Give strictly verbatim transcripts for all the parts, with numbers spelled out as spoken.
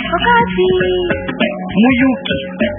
Wakati Muyuki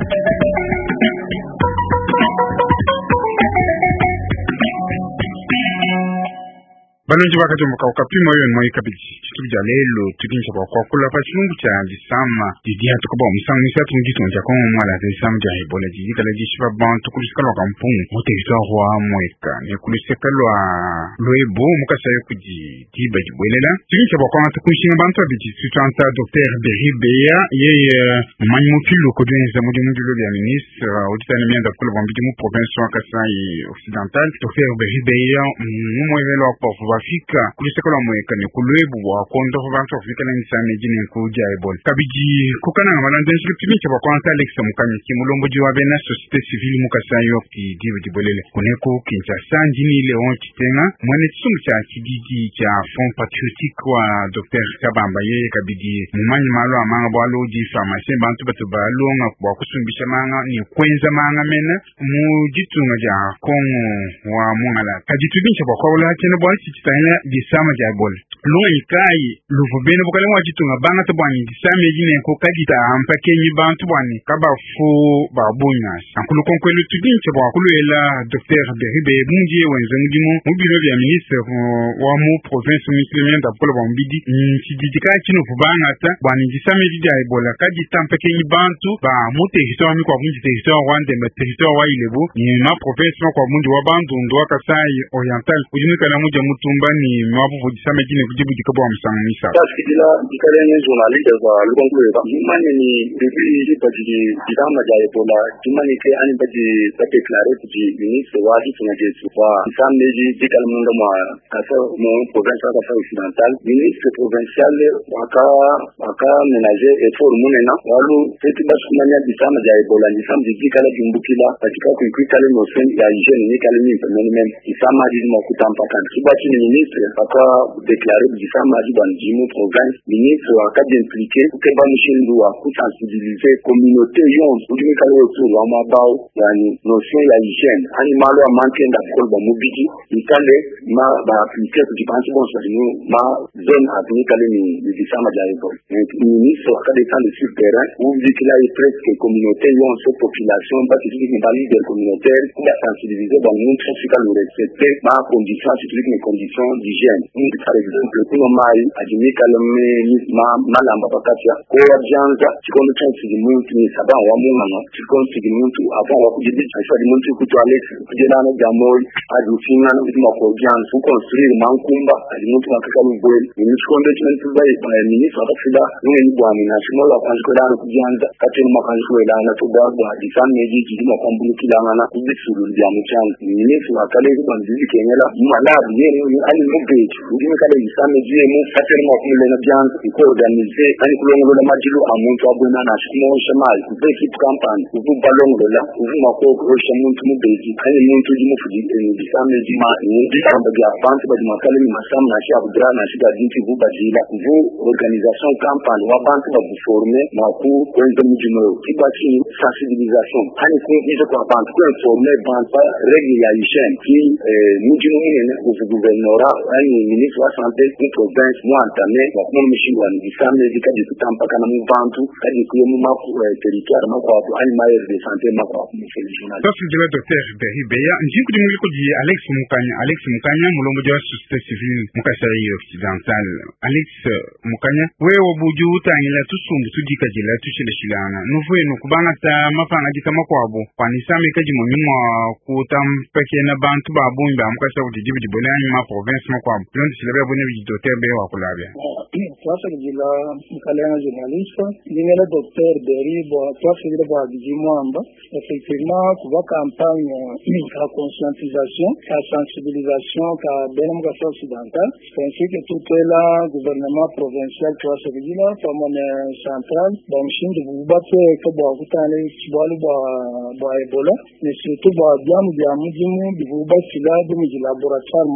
Balonji wakati mwaka ukapima hiyo mwa ikabiji chituja lelo tukincha kwa kwa kula pa chungu cha disama didia tukoba msang nisa tungitu nja kwa mwala disama ja ebola jiji kala jishiba ban tukulisikalo kampungu mote wa mweka ni kulisikalo loebo mukasa yokuji tiba jibwelela tukincha kwa kwa tukushinga bantu abiji tutanta Docteur Berry Beya yeye manimupilo kodwenza mudi mudi lo ya ministre auditana mianda kula bambiji mu province wa Kasai occidental Docteur Berry Beya mwevelo kwa Afrika kulisekala mweka ni kulwebu wa kondo vantu Afrika na nisane jine kuja ebola kabiji kukana ngamalande nshilipimicha kwa kwanza Alex Mukanya kimulombo jiwa bena societe civile mukasayo ki diwe jibolele kuneko Kinshasa njini Leon Chitenga mwene tsumu cha kijiji cha Front Patriotique wa Docteur Kabamba ye kabiji mmanyi malo amanga bwalo ji pharmacie bantu batu balo nga kwa kusumbisha manga ni kwenza manga mena mujitunga ja kongo wa mwala kajitubisha kwa kwa wala chene bwali tanya disama jabol loyi kai luvubene bukale mwa chitunga banga tabwani disama yine ko kadita ampake ni bantu bwani kaba fu babunya ankulu konkwelu tudinche bwa kuluela Docteur Berry Beya munji wenze mudimo mubiro bya ministre wa mu province musulmane da kola bombidi nchidika chino fubanga ta bwani disama yidi ebola kadita ampake ni bantu ba mu territoire mi kwa munji territoire wande ma territoire wa ilebo ni ma province kwa munji wa bantu ndo Kasai oriental kujimika na muja mutu mbani mwabu vujisame jine kujibu jikabu wa msanganisa. Kasi kidila jikale nye journaliste za lukongu eba. Jimani ni debi jibaji jidama ja ebola. Jimani ke ani baji badeklare kuji ministre wa jitu na jesu. Wa jisame jikale mundo mwa kasa mu provincial kasa occidental. Ministre provincial waka waka menaje effort munena. Walu feti basu kumanya jisama ja ebola. Jisame jikale jimbukila. Bajika kuikuikale nosen ya hygiene ni kale mimpe menimen. Jisama jizima kutampaka. Subati ni ministre aka déclaré disama jiban jimu province ministre aka impliqué que ba mushindu wa kusensibiliser communauté yon ujumi kale autour wa mabao yani notion ya hygiène animalo a manquer da kolba mobidi ikale ma ba appliquer ku dipansi bon so ni ma zone avenue kale ni disama jaibo ministre aka défendre sur terrain où dit qu'il a presque communauté yon so population ba qui dit ba leader communautaire pour sensibiliser ba monde social le respecter ma condition sur les conditions d'hygiène. Par exemple, pour mai ajimika lemme ma malamba bakatya ko wajanja chikondo chansi di muntu ni sababu wa mungu chikondo di muntu avant wa kujidi aisha di muntu kuto Alex kujena na jamoi ajufinga na kuma ko jansu construire mankumba di muntu makaka lubwe ni chikondo chansi bai bai ministre atafida ni ni bwani na shimola kwanza dana kujanja kati mu makanzu wedana to bagwa di samme jiji di makwambulu kilangana kubisuru ya muchanzi ministre akale ko banzi kenyala malabu yene ani mubeji ujime kale isame jiye mu fatene mwa kumule na byanza iko organize ani kulongo la majilu amuntu abuna na shimo shemali kube keep campaign kubu balongo la kubu mako ko shamuntu mubeji ani muntu jimu fudi isame jima ni disamba ya bantu badi makale ni masamu na shia budra na shida dinti buba jila kubu organisation campaign wa bantu ba former na ku kwenza mujimo kibaki sensibilisation ani ku hizo kwa bantu ku former bantu règle ya hygiène ki mujimo ine ku gouverneur ani ministre wa santé ni province mo antame wa kuma mishingwa ni disame dikadi kutampa kana mu bantu kadi ku mu ma territoire ma kwa ani maire de santé ma kwa national. Dosi jela Docteur Berry Beya njinku di muliko di Alex Mukanya Alex Mukanya mulombo jwa société civile mukasai occidental Alex Mukanya wewe buju utangila tusumbu tudika jela tushile shilana nuvuye nukubanga ta mafanga jikama kwabo panisame kaji munyuma kutampeke na bantu babumba mukasa ujijibu jibonani ma province ma kwabo londi silabia bone bi Docteur Beya wakulabia twasa jila mkalena journaliste ngela Docteur Berry bo twasa jila bo dijimwamba effectivement kuba campagne la conscientisation la sensibilisation ka benam ka occidental ainsi que tout la gouvernement provincial twasa jila comme central bon chinde bubate ko bo kutane bolu bo bo ebola mais surtout bo diam diam dimu bubate sila de laboratoire mobile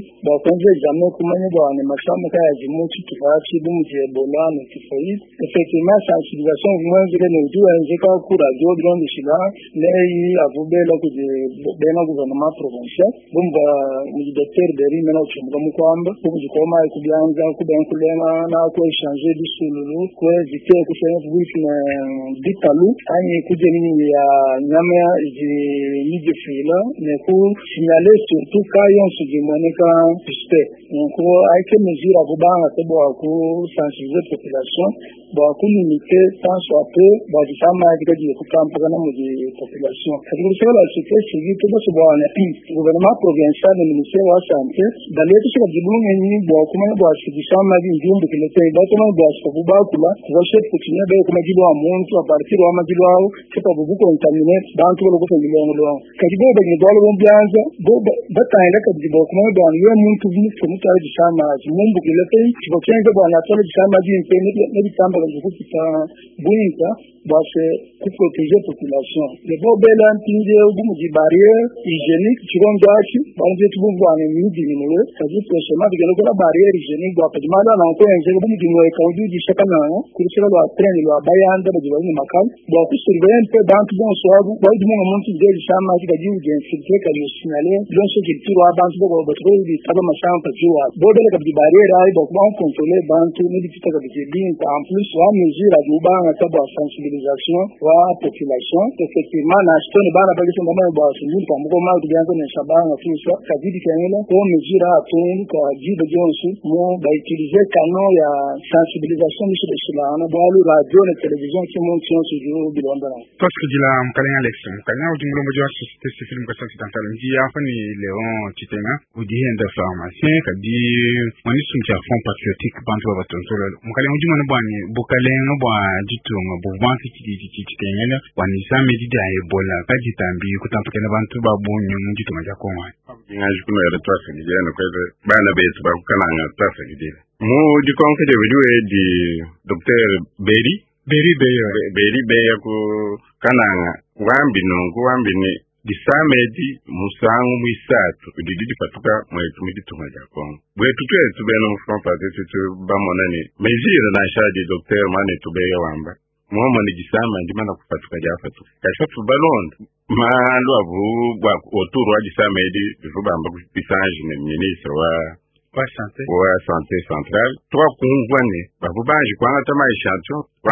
ba kwanza examen kumanya ba ne masama kaya jimuti kibachi bumu je Ebola ne typhoid effectivement sensibilisation moins vile ne jua njeka kura jo bidon bishila ne yi avubela ku je bena gouvernement provincial bumba ni docteur Beri mena uchumba mukwamba ku jikoma kubyanza kubenkulena na ku changer disululu ku zite ku sema vuiti na ditalu ani kuje nini ya nyama ji yije fila ne ku signaler surtout kayon sujimoneka suspect ko aike mesure abubanga tebo ku sensibiliser population ba ku limiter tant soit peu ba disama dikaji ku kampa na mu population kadiri sala sike sigi to bo bwana gouvernement provincial ne ministère wa santé dalete shi kadibunga ni bo kuma ba shi disama di njumbu kilete ba kuma ba shi ku ba kula ko she kutina be kuma gido amuntu a partir wa majilo au sepa bubu contaminer bantu lo ko milongo lo kadibo be ni dolo bombianza bo bataila kadibo kuma ba ni muntu ni ko mutare disama mumbu kilete ko kenga ba na tole disama di mpeni ne disama ba ku kita buinta ba se ku protéger population le bo bela ntinde ugumu di barrière hygiénique chirongachi ba nje tubu ba ni midi ni le kadi prosema de gelo la barrière hygiénique ba pa dimala na ko enje ugumu di mo e kaudi di shakana ku sira ba train lo bayanda ba di makal ba ku surveillance bantu bon soabu ba di mo muntu de disama di gadi urgence ke ka yo signaler don se ki tiro bantu bo ba tro di taba masamba jiwa bo bela ka di barrière ai ba ko contrôler bantu ni di tita ka di bien en plus wa mesure a duba na taba sensibilisation wa population effectivement na stone bana ba kiso mama ba sulu pa mo ma di yango ne shabanga tuso ka di kenela ko mesure a tun ka di de jonsu mo ba utiliser canon ya sensibilisation ni de cela na ba lu radio na télévision qui monte sur ce jour bi londa parce que dila mkanya election kanya ujumlo mojo wa société civile mkasa sitantal ndi afa ni Léon Chitenga udi henda pharmacien ka di mani sunja fond patriotique bantu ba tontola mkanya ujumlo na bwani bukale no bwa jitunga bo bantu kiti kiti Chitenga wani sami di da Ebola ka jitambi kutampuka na bantu ba bunyu mjitunga jakoma ngaji kuno ya twasa ni jana kwa bana betu ba kukananga twasa gidile mu di konke de video di docteur Beri Beri Beya Beri Beya ku kananga wambi no wambi ni disamedi musangu mwisatu kudidi patuka mwetu mwitunga jakoma bwetu twetu beno mfampa tetu bamonani mezira na shadi docteur mane tubeya wamba muhomo ni disama ndimana kupatuka jafatu kashafu balonda malo abu bwa oturu wa disamedi vubamba kupisange ne ministre wa wa santé wa santé centrale trois kungwane babubanji kwanga tama ishancho kwa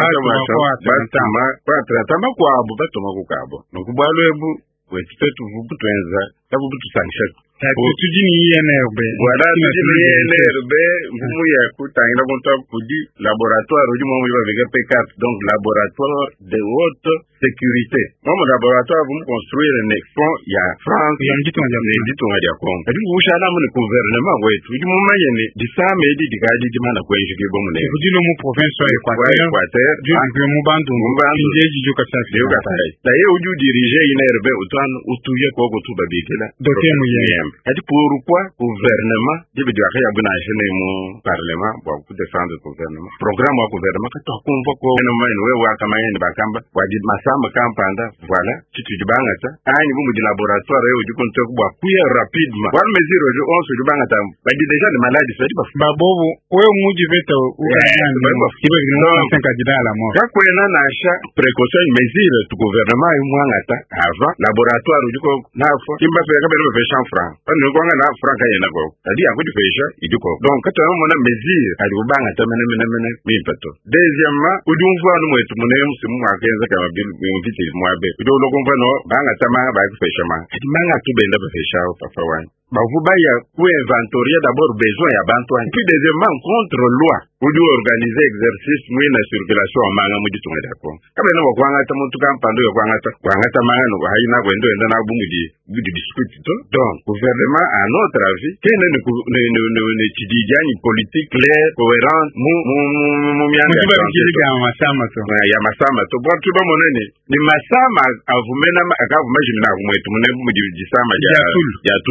tama kwa tama kwa abu batoma kukabo nokubwalo ebu wetu tetu vubu twenza tabu butu sanction tujini I N R B wala tujini I N R B mfumu ya kutangira konta kudi laboratoire udi momu iba vega P quatre donc laboratoire de haute sécurité momu laboratoire vous construire un fond ya France ya mjitu ngja mjitu ngja Kongo adi ushala mu gouvernement wetu udi momu yene disame edi dikaji dimana kwenje kibo mu ne udi no mu province ya Equateur du angle mu bandu mu njeji joka safi joka safi taye udi diriger I N R B utan utuye ko ko tuba bikela doté mu yem adi pourquoi gouvernement dibe di akaya buna jene mu parlement bo ku défendre gouvernement programme wa gouvernement ka to konvo ko no mine we wa kama yende bakamba wadi masamba kampanda voilà titu dibanga ta ani bu mu di laboratoire yo di konto ko ba kuya rapidement wal mesure jo on se dibanga ta badi déjà de maladie ça di ba ba bobo we mu di veta u ka yani ba tibe no cinq candidat à la mort ka kwena na sha précaution mesure tu gouvernement yu mwanga ta avant laboratoire di ko na fo kimba pe ka be be cent francs no kwanga na francs yana ko tadi akudi fesha idiko donc kata mo na mesure ali ubanga ta mena mena mena mimpato deuxièmement udumvu anu mwetu mune musimu akenza kama bil invite mwabe udo lokomva no banga tama ba fesha ma manga tubenda be fesha papa wani bavuba ya ku inventorier d'abord besoin ya bantu et puis deuxièmement contre loi udu organiser exercice mwe na circulation wa manga mudi tunga dako kabe no kwanga ta muntu kampando yo kwanga ta kwanga ta manga no haina kwendo enda na bungudi budi discute to donc gouvernement à notre avis kene ne ne ne ne tidijani politique claire cohérente mu mu mu mianga ya ya masama to ya masama to bon tu ba monene ni masama avumena akavuma jina kumwetu mune mudi disama ya ya tul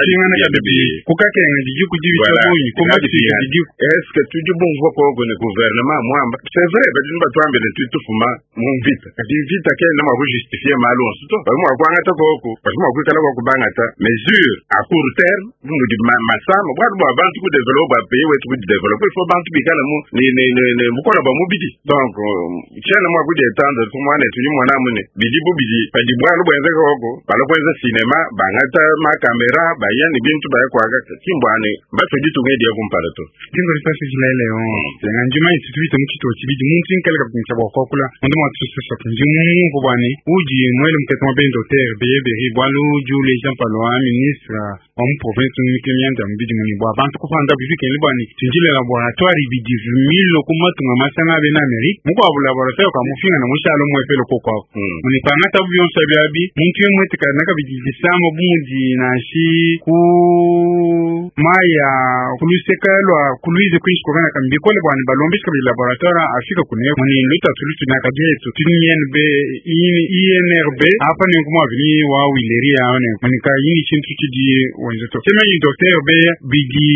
ngana ka debi kukake ngadi juku jibi tabuni kuma di est-ce que tu dis bon voix ko le gouvernement mwamba c'est vrai ba dimba twambe ne tu tufuma mon vite kati vite ke na ma justifier malo suto ba mo kwa ngata ko ko ba mo kwa kala ko bangata mesure à court terme nous di masama ba mo ba tu développer pays ou tu développer faut ba tu bi kala mo ni ni ni mo ko ba mo bidi donc tiens moi ku de tendre tout moi ne tu moi na mo ne bidi bu bidi pa di bwa lo bwenze ko ko ba lo bwenze cinéma ba ngata ma caméra ba yani bintu ba kwa ga timbwane ba to di to ngedi ko mpala to tingo risasi jilele on ngajuma institute mukito chibidi muntu inkala ka pincha ba kokula ndo ma tsu sa kunjumu ko bani uji mwele mketwa ben docteur bebe ribwalu jule Jean Palwa ministre en province ni kemianda mbidi muni bwa bantu ko fanda bizu ke libani tinjile laboratoire bidi mille ko matunga masanga be na Amerique muko abu laboratoire ka mufinga na mushalo mwe pelo ko kwa muni pangata buyon sabiabi muntu mwete ka naka bidi bisamo bumuji na shi ku maya kulusekalwa kuluize kwish ko kana kambi ko le bwana balombisha bi laboratoire afika kune muni luta tulutu na kajeto tinyenbe I N R B apa ni kuma vini wa wileria one muni ka yini chintu kidi wenzeto sema ni docteur be bidi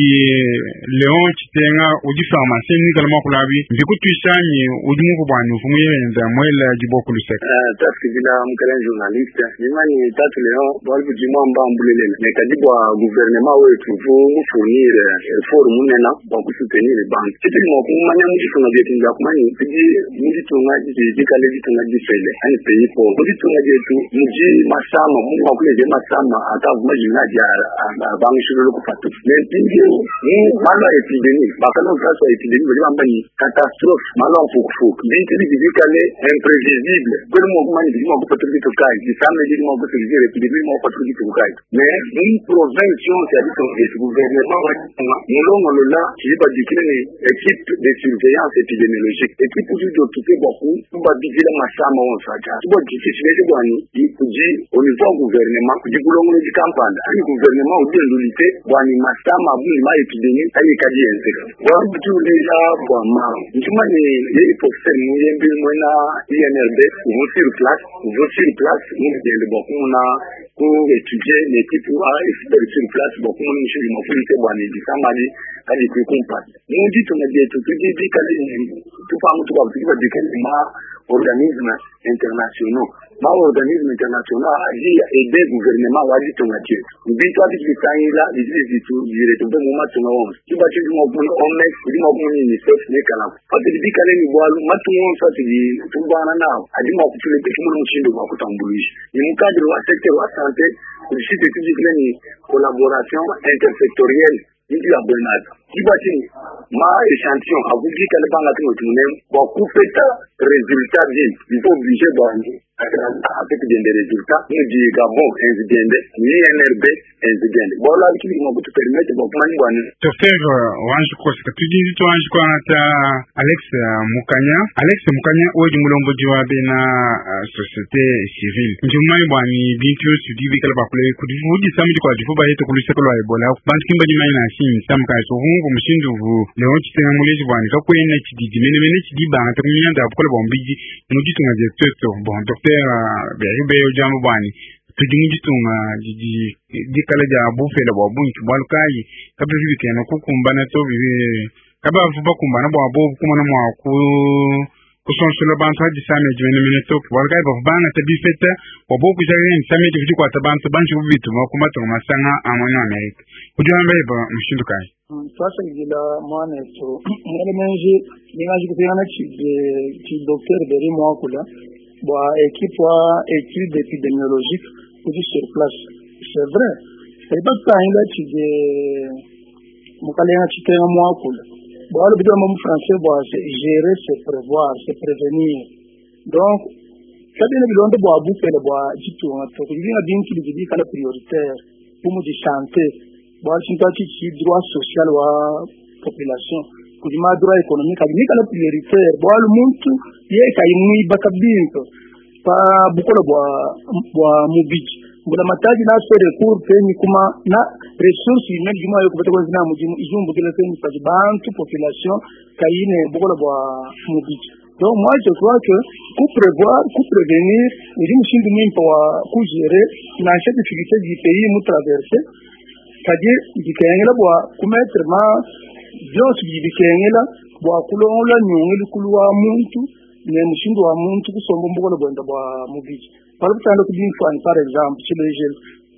Leon Chitenga uji pharmacie ni kala makulabi ndiku tuishanye uji mu bwana fumuye nda mwela jiboku lusek eh tafsibila mkala journaliste nimani tatu Leon bali bujima mba mbulele ne kadibwa gouvernement wetu fu fournir effort munena ba ku soutenir les banques c'est mo ko manya mu tunga byetu nda kumani tiji mu tunga ji dikale ji tunga ji fele ani pays pour mu tunga jetu muji masama mu ko kule je masama ata kuma jina ja bangi shuru ko fatu mais tingi ni malo epidemie bakalo kaso epidemie bali bambani catastrophe malo fuku binti dikale imprévisible ko mo ko mani mo ko fatu to kai di samedi di mo ko servir epidemie mo ko fatu to kai mais une province c'est à dire que gouvernement mulongo lola kiba dikine équipe de surveillance épidémiologique équipe pour d'occuper beaucoup pour ba bidila masama on saja bo dikine de bwani di kuji au niveau gouvernement kuji bulongo di campagne ani gouvernement au lolité bwani masama bu ma épidémie ani kadi enze wa tu déjà bon ma njuma ni les professeurs mu yembe mona I N R B ou sur place ou sur place ni de beaucoup na ko étudier l'équipe a expert sur place beaucoup de monsieur mo fulite bwani di samadi kadi ku kumpa mu di to na de to di di kali tu pa mu to ba di ba di kali ma organisme internationaux ma organisme international agi aider gouvernement wa di to na ti bi to di di sai la di di to di re to be mo ma to na won ti ba ti mo bu on nex di mo bu ni ni self ne kala fa di di kali ni bo alu matu won fa ti tu ba na na adi mo ku tule pe mo no chindo ko tambulushi ni mu cadre wa secteur wa santé di site étudier ni collaboration intersectorielle ni la bonade qui bâti ma échantillon a vous dit qu'elle banga tout le monde beaucoup fait résultat bien il faut obliger bon avec des résultats ni du Gabon incident ni N R B incident bon là qui nous peut permettre bon mani bon to faire wanju ko ska tudi to wanju ko ata Alex Mukanya Alex Mukanya oji mulombo jiwabe na société civile njumai bwani bintu sudi bikala bakule kudi wudi samedi kwa difu ba yeto kulise ko la ebola banski mbadi mai na sin samka so hungu mushindu vu leo chitenga muleji bwani ka ko ene chidi mene mene chidi ba ta minyanda abukole bombiji mudi tunga je toto bon docteur beri be yo jamu bwani tudingi tunga jiji dikala ja bufe la babun kibal kai kabri bikena kukumbana to bi kaba fuba kumbana bo abo kuma na mwa ku kuson sula bantu haji same jmene mene to kibal kai ba bana tabi fete obo ku jare ni same jidi kwa tabantu bantu bitu ma kuma to masanga amana America kujamba ba mushindu kai sasa gila mwana to mwana menje ningaji kupeana chi chi docteur beri mwa kula ba équipe wa étude épidémiologique sur place c'est vrai c'est pas ça il a chi de mukalena chi tena mwa kula ba le bido mon français ba c'est gérer c'est prévoir c'est prévenir donc kabine bilondo ba bu fele ba jitu to kujina binti bidi kala prioritaire pour mu di santé ba chinta chi droit social wa population kujima droit économique ni kala prioritaire ba le muntu ye kai mui bakabinto pa bukola bwa bwa mubiji bula mataji na so recours peni kuma na ressources humaines juma yo kubeta kwanza na mujimu ijumbu kile peni pa bantu population kaine bukola bwa mubiji donc moi je crois que pour prévoir pour prévenir il nous chinde même pour pour gérer la difficulté du pays nous traverser c'est-à-dire dikengela bwa kumetre ma byose bidikengela bwa kulongola nyongeli kulwa muntu ne mushindo wa muntu kusomba mbogolo bonda bwa mubiji palutanda kudinfani par exemple chilejel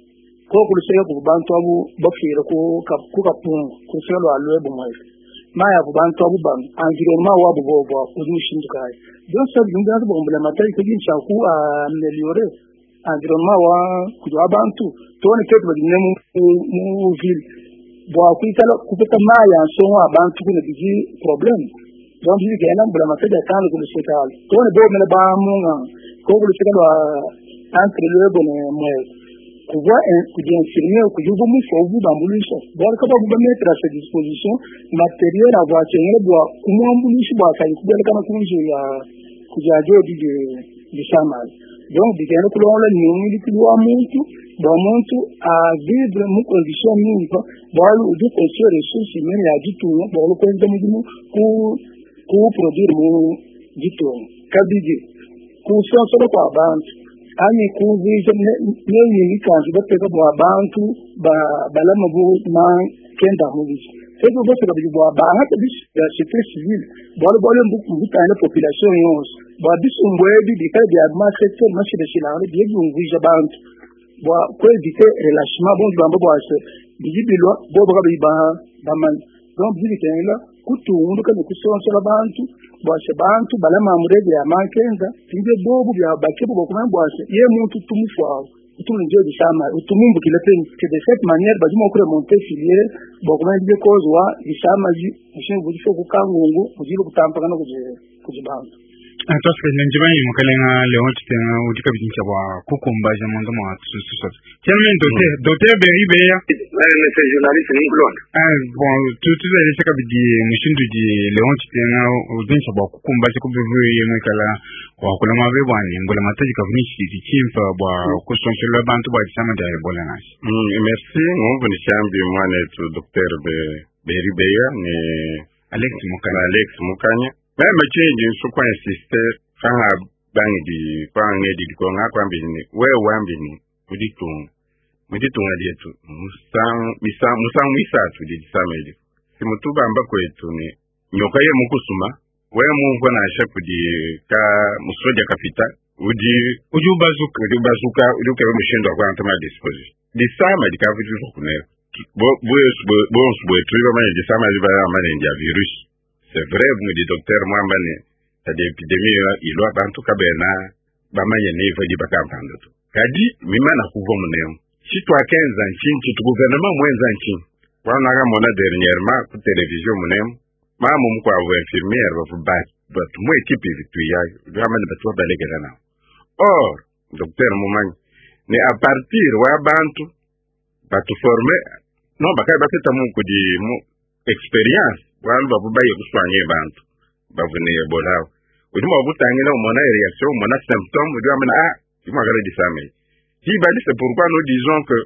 ko kuluseka ku bantu abu bafira ko ku kapungu kuselo alwe bomwe maya ku bantu abu ban environnement wa bu bobo kumushindo kai donc ça binga ko bombela matai ko gincha ku améliorer environnement wa ku abantu to ne keto badine mu mu ville bo akuitala kupeta maya so abantu kuna biji problem donc biji gena mbula matai ya kana kuluseka to ne bo mele ba munga ko kuluseka wa entre le bon moi kuva kuja infirmier kujubu mu fovu bambulisha bora kaba kuba mettre à sa disposition matériel à voiture boa kumambulisha boa kai kubela kama kunje ya kuja jodi de de samal donc digena kulonga ni ngili kulwa muntu ba muntu a vivre mu condition minimum boa lu de construire ressources même ya ditu boa lu kwenda mu ku ku produire mu ditu kabiji ku so so kwa bantu ani kuvija ne ni kanzu bateka bwa bantu ba balama bu na kenda mubiji sego bose kabijwa ba hata bis ya secret civil bolo bolo mbuku mutane population yons ba bisumbwebi bikaje adma secteur mashida shilane biye nguvija bantu bwa ko éviter relâchement bon bamba bwa se bijibilwa bo baka biba baman donc bizikela kutundu kana kusonsora bantu bwase bantu balama murege ya makenza tinje bobu bya bakibu bokuma bwase ye muntu tumufwa utumunje bisama utumumbu kilepeni que de cette manière bazuma okure monter filière bokuma ndiye kozwa bisama ji mushinga bujifo kukangungu kujilo kutampaka no kuje kujibantu Atoske nenjibani mukalenga leon titenga udika bijincha bwa kukumbaje mondo mwa tususot. Tellement doté doté beri beya. Mais c'est journaliste ni blond. Ah bon tout tout les saka bidi mushindu di leon titenga udincha bwa kukumbaje kubivu yemwe kala kwa kula mabe bwani mbola mataji kavunishi tichimpa bwa kusonsela bantu bwa disama da ebola nasi. Mm merci ngombo ni chambi mwana tu docteur be beri beya ni Alex Mukanya Alex Mukanya. Même change in so kwa sister fanga bang di kwa ngedi di kwa ngakwa mbini we wambini muditung muditunga dietu musang misang musang misatu di samedi simutuba amba kwetu ni nyoka ye mukusuma we mungu na shapu di ka musoja kapita udi uju bazuka udi bazuka udi kwa mshindo kwa antama disposition di samedi ka vitu kunero bo bo bo bo bo tuiba mane di samedi ba mane ndia virus. C'est vrai, vous dites docteur Mwambane, c'est des épidémies, il doit en tout cas bena, bamanye niveau di bakampando tu. Kadi mima na kuvo mneo. Si toi quinze ans chin, tu gouvernement moins ans chin. Kwa naga mona dernièrement ku télévision mneo, mamu mko avo infirmière va vous battre, but mo équipe victoire, vraiment ba toi balega na. Or, docteur Mwambane, ne à partir wa bantu ba tu former, non bakai ba teta mu ko di mu expérience. Wal babu baye kuswanye bantu bavune ebola uduma obutangina umona reaction umona symptôme uduma mana ah imagara disame qui va dire c'est pourquoi nous disons que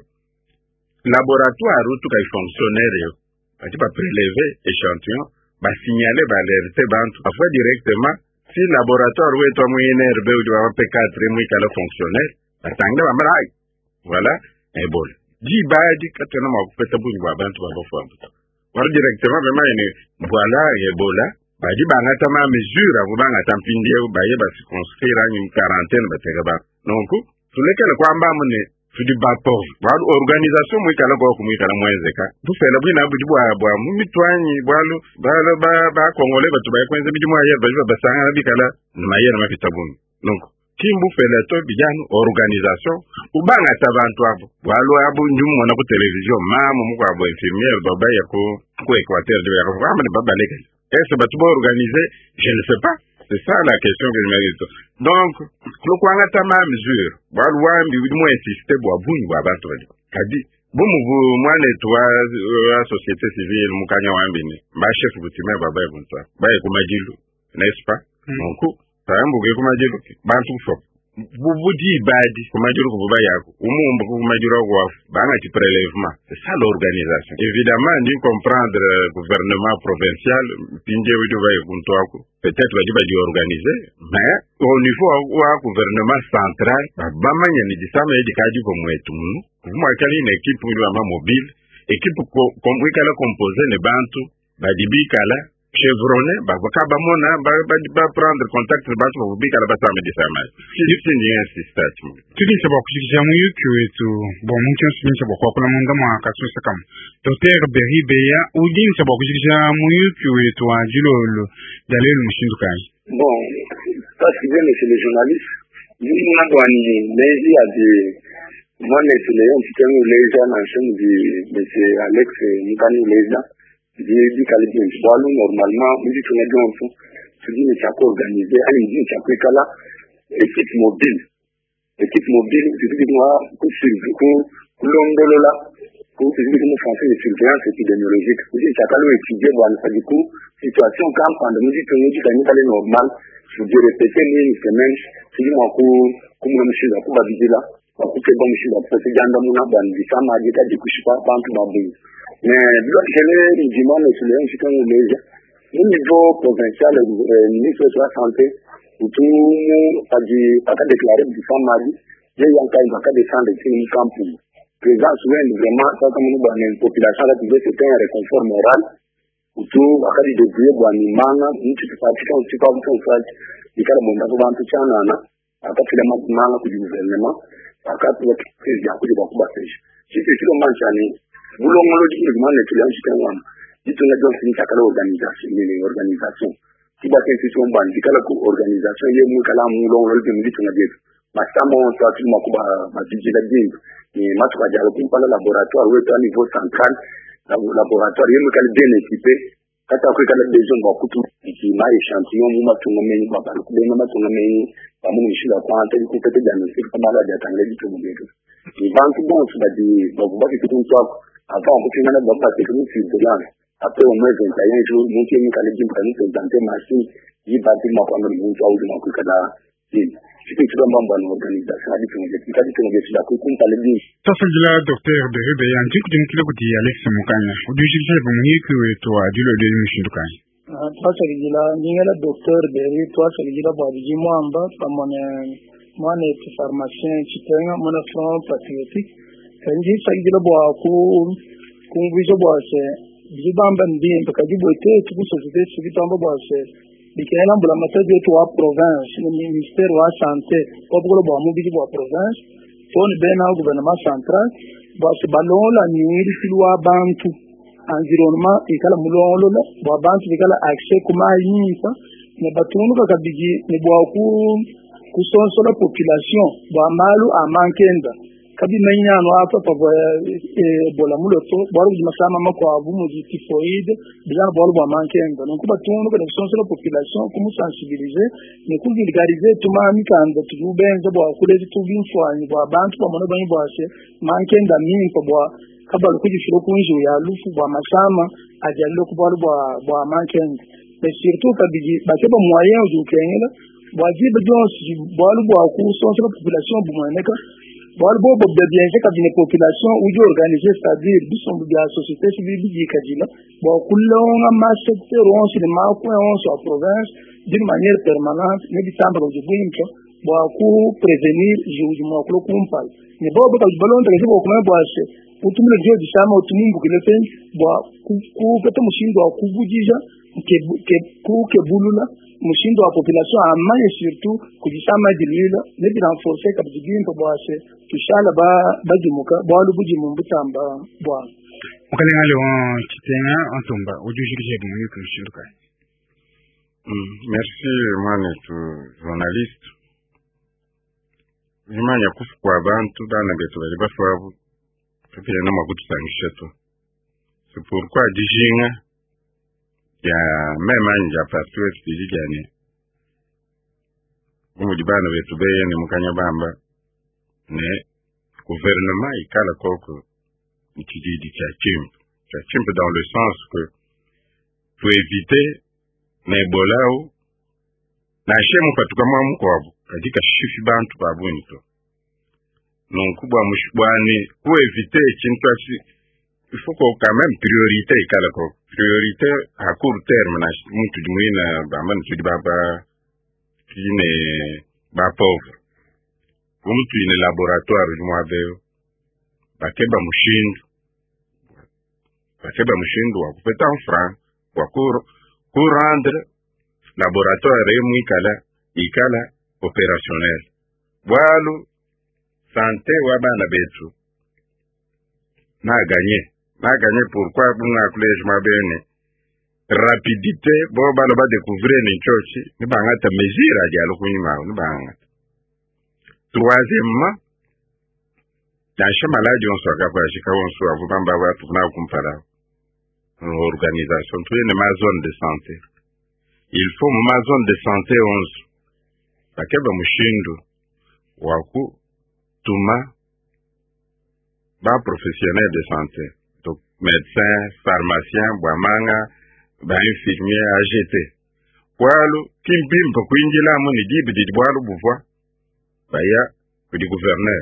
laboratoire tout ka fonctionnaire ati ba prélever échantillon ba signaler ba alerter bantu parfois directement si laboratoire ou to moyener be uduma P quatre mu kala fonctionnaire atanga ba mara voilà ebola di ba di katana ma kupeta bunyi ba bantu ba bofa War directement vraiment une voilà Ebola ba di ba ngata ma mesure avu ba ngata mpindie ba ye ba circonscrire une quarantaine ba tegaba donc tulekele kwamba mune tudi ba pauvre war organisation mu kala go ku mu kala mwenzeka bu fela bu na bu di bwa bwa mu mitwanyi bwalo balo ba ba kongole ba tuba kwenze bi mu aye ba ba sanga bi kala na yera ma fitabun donc kimbu fela to bijanu organisation ubanga tabantu abo bwalo abo njumu na ku television mama mu kwa bo infirmière baba yako ku Équateur de yako vraiment baba leke est-ce que tu peux organiser je ne sais pas c'est ça la question que je me pose donc le kwanga tama mesure bwalo wambi bi mo insister bo abunyi baba to kadi bomu bu mwane twa société civile mukanya wambi ni ba chef butima baba yako ba yako majilu n'est-ce pas donc Tambu ke kumajiru bantu shop bubudi badi kumajiru kububa yako umumbu kumajiru kwa bana ti prélèvement c'est ça l'organisation évidemment ndi comprendre euh, gouvernement provincial pinje wido ba yakunto ako peut-être badi badi organiser mais au niveau wa gouvernement central bamanya ni disama edi kaji ko mwetu kuma kali na équipe ndo ama mobile équipe ko kombwikala composé ne bantu badibikala chevronné ba bakaba mona ba ba prendre contact ba tu bikala ba sama disama sisi ni assistant tudi sabo kujija muyu kwetu bon mungkin sini sabo kwa kuna munda mwa kasu sakam docteur Berry Beya udin sabo kujija muyu kwetu ajilolo dalelo mushindu kai bon ça c'est bien monsieur le journaliste nous n'avons pas ni mais il y a des moi les léons qui sont les gens en chaîne de monsieur Alex Nikani Leza di di kalibin walu normalement ndi tunaje mfu tudini cha organiser ali ndi cha kwekala équipe mobile équipe mobile tudini mwa kusurveiller ku kulongolola ku tudini mu français de surveillance épidémiologique tudini cha kalo étudier bwana sadiku situation campagne ndi tunaje kanisa normal je répéter une semaine tudini mwa ku kumwe mshinda kuba vigila bakuteba mshinda parce janda muna bwana bisama ajeta dikushipa bantu babu mais bila kele njima ne sule nchika ngoleja au niveau provincial le ministre de la santé tout aji aka déclarer du famari je yanka aka descendre sur une campagne présence ouais vraiment ça comme nous dans une population là qui veut c'était un réconfort moral tout aka di débrouiller bwani manga nti tupatika utika utika ikala bomba ko bantu chana na aka fila manga ku gouvernement aka tu ya ku ba ku ba seje si c'est kilo manchani bulongolo di gouvernement ne tulan chitanga itu na donc ni kala organisation ni organisation qui ba institution ban di kala ko organisation ye mu kala mu longolo de mi tuna de masamo to atu makuba ba dijila dingo ni matu ka jalo kun pala laboratoire wetu à niveau central laboratoire ye mu kala bien équipé kata ko kala besoin ba kutu ki ma échantillon mu matu ngomeni ba ba ku de matu ngomeni ba mu shila kwa ante ku pete jano si kama la ja tangale di tumu beto ni bantu bon ba di ba ba ki kun to avant ko kingana ba ba technique de là après au moins vingt et un jours mon qui me calé d'une pratique présenté machine yi bâti ma kwa mu to au ma ku kala ni c'est que dans ban organisation a dit que j'ai dit que j'ai la ku kun pale ni sasa jila docteur Berry Beya ntiku dimkile kuti Alex Mukanya udujikisha bumuyiki wetu ajilo de mushindukai sasa jila ngela docteur Berry toi ça jila ba di mwamba pamone mwana et pharmacien chitenga mwana front patriotique kanji sa jila ba ku kungizo ba se jibamba ndi mpakaji bote tuku société civile tamba ba se bikela mbula mataje to wa province ni ministère wa santé popolo ba mu biji ba province ton bena gouvernement central ba se balola ni silwa bantu environnement ikala mulolo ba bantu ikala accès kuma yinsa ne batunu ka biji ne bo ku kusonso la population ba malu amankenda kabi menyano afa pa bola muloto baro masama makwa bumu typhoïde bien bolo ba mankenda donc batunu ka kusonso la population kumu sensibiliser ne ku vulgariser tuma mikanda tubenza bo kulezi tubinfwani ba bantu ba mona bani bwase mankenda mimi pa bo kabalo kujishiro kunju ya lufu ba masama ajalo kubalo ba ba mankenda mais surtout kabiji bakeba moyen ujukengela wajibu jonsi bolo bo ku sonso la population bumaneka bol bo bo de bien ka bine population ou jo organiser c'est-à-dire bison de la société civile bi kajila bo kullonga ma secteur on sur ma ko on sur province d'une manière permanente ne bitamba ko jibinto bo ku prévenir jugement ko kumpal ne bo bo ka balon de bo ko bo ase utumle jo di sama utumungu kilepen bo ku ku pete mushindo ku bujija ke ke ku ke bulula mushindo wa population amanye surtout kujisama dilila ne bi renforcer ka bijinto bo ase tushala ba bajimuka bwalu bujimu mbutamba bwa mukalenga le on chitenga antomba ujujirije mu yuko mushinduka mm merci mwana tu journaliste nimanya kufukwa abantu bana betu bali bafabu tupira na magutu sangisha to c'est pourquoi dijinga ya même anja partout expediane mu dibana betu beye ni mukanya bamba ne gouvernement ikala koko ikididi cha chimp cha chimp dans le sens que pour éviter na Ebola ou na shemu patuka mwa mkwabo katika shifi bantu babunito nonkubwa mushbwani pour éviter chintu achi il faut que quand même priorité ikala koko priorité à court terme na muntu dimwina bamana tudi baba kine ba pauvre mtu ine laboratoire jumwaveo bakeba mushindu bakeba mushindu wa kupeta franc wa kur pour rendre laboratoire emu ikala ikala opérationnel bwalu santé wa bana betu na gagné na gagné pourquoi bunga collège mabene rapidité bo bana ba découvrir ni chochi ni bangata mesure ya lokunyima ni bangata troisièmement dans chaque maladie on soit capable de on soit vous bamba wa tuna kumpara organisation tout une ma zone de santé il faut ma zone de santé onze bakeba mushindu waku tuma ba professionnel de santé donc médecin pharmacien bwamanga ba infirmier A G T kwalu kimbimba kuinjila mu ni dibidi bwalu buvwa baya kudi gouverneur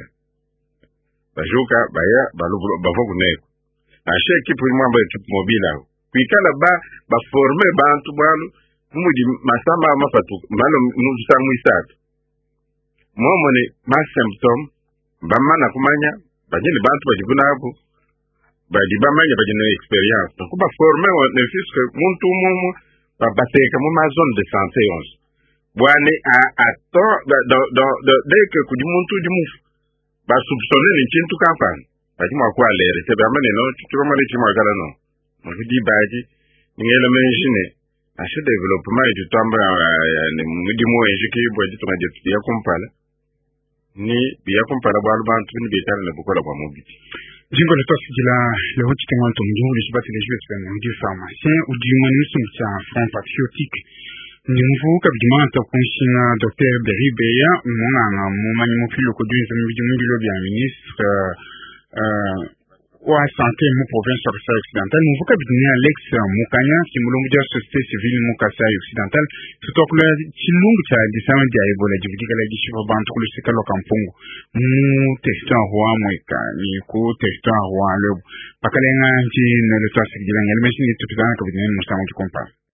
bajuka baya balu bavuguneko ashe kipu mwamba equipe mobile aho kwikala ba ba former bantu bwalu mudi masamba mafatu malo nusangu isatu momone ma symptom bamana kumanya bajini bantu bajibuna hapo badi bamanya bajina experience donc ba former on ne fiske muntu mumu ba bateka mu ma zone de santé onze bwane a ato do do do dès que ku muntu di mu ba soupçonner ni chintu campagne badi ma kwa lere te ba mane no tu ba mane chi ma gala no mo di baji ni ngela menjine a ce développement du tamba ni mudi mo enjiki boji to ngade ya kumpala ni biya kumpala ba alban tu ni betal na bukola kwa mobiti jingo le tosi jila le hoti tengo to mjungu le shibati le jwe tsena ndi pharmacien ou du manusu mtsa front patriotique ni mvu kabidima ta kunshina docteur Beribeya mona na mumanyi mufilo ko dunza mbidi mbilo bya ministre euh wa santé mu province occidentale mvu kabidina Alex Mukanya simulungu ja société civile mu Kasai occidental tutokula chilungu cha disama dia ebola jibidika la gishifa bantu kulisika lo kampungu mu testa huwa mweka ni ku testa huwa lebo pakalenga nchi nelo twasi jilanga limeshini tutuzana kabidina musamu tukompa